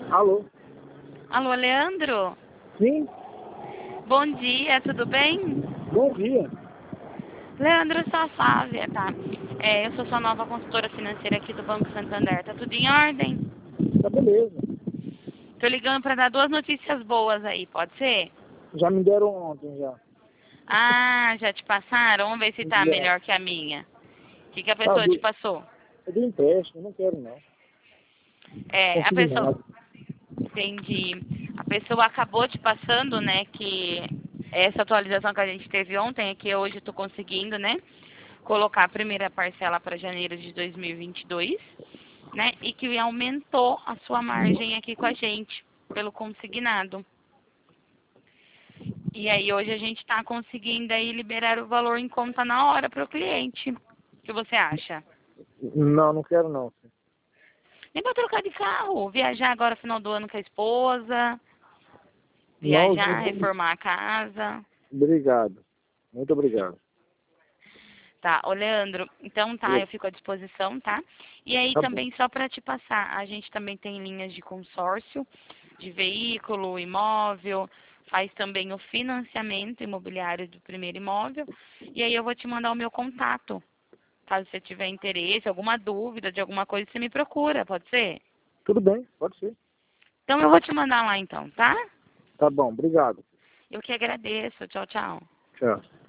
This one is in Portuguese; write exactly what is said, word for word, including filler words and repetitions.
Alô? Alô, Leandro? Sim? Bom dia, tudo bem? Bom dia. Leandro, eu sou a Flávia, tá? É, eu sou sua nova consultora financeira aqui do Banco Santander. Tá tudo em ordem? Tá beleza. Tô ligando pra dar duas notícias boas aí, pode ser? Já me deram ontem já. Ah, já te passaram? Vamos ver se tá Já. melhor que a minha. O que, que a Tá, pessoa te do, passou? é do empréstimo, não quero não. É, a pessoa... Consignado. Entendi. A pessoa acabou te passando, né, que essa atualização que a gente teve ontem é que hoje eu tô conseguindo, né, colocar a primeira parcela para janeiro de dois mil e vinte e dois, né, e que aumentou a sua margem aqui com a gente, pelo consignado. E aí hoje a gente está conseguindo aí liberar o valor em conta na hora para o cliente. O que você acha? Não, não quero não. Nem para trocar de carro, viajar agora no final do ano com a esposa, Não, viajar, reformar a casa. obrigado. Muito obrigado. Tá, ô Leandro, então tá, eu fico à disposição, tá? E aí Tá bom. também só para te passar, a gente também tem linhas de consórcio, de veículo, imóvel, faz também o financiamento imobiliário do primeiro imóvel, e aí eu vou te mandar o meu contato. Caso você tiver interesse, alguma dúvida de alguma coisa, você me procura, pode ser? Tudo bem, pode ser. Então eu vou te mandar lá então, tá? Tá bom, obrigado. Eu que agradeço. Tchau, tchau. Tchau.